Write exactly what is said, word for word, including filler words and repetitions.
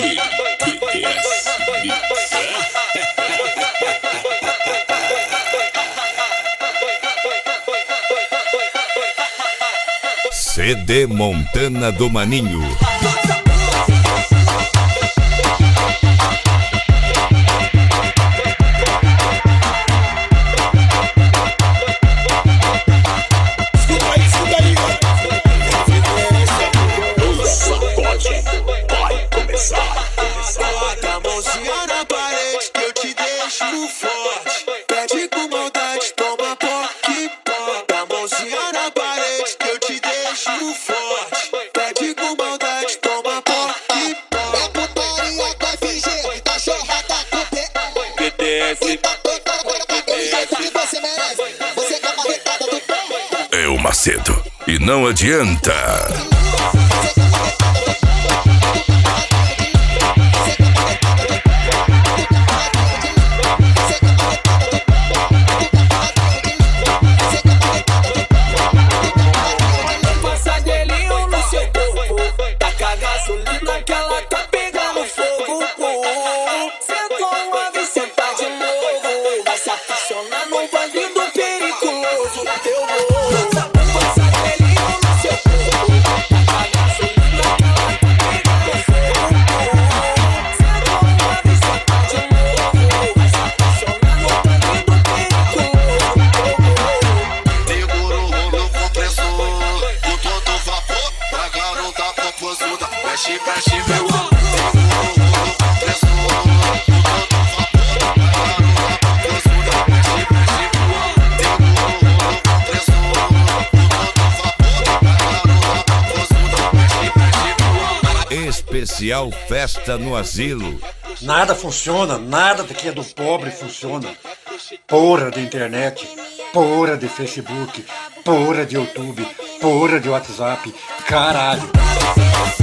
C D Montana do Maninho. É o Macedo e não adianta. Especial Festa no Asilo. Nada funciona, nada que é do pobre funciona. Porra de internet, porra de Facebook, porra de YouTube, porra de WhatsApp, caralho.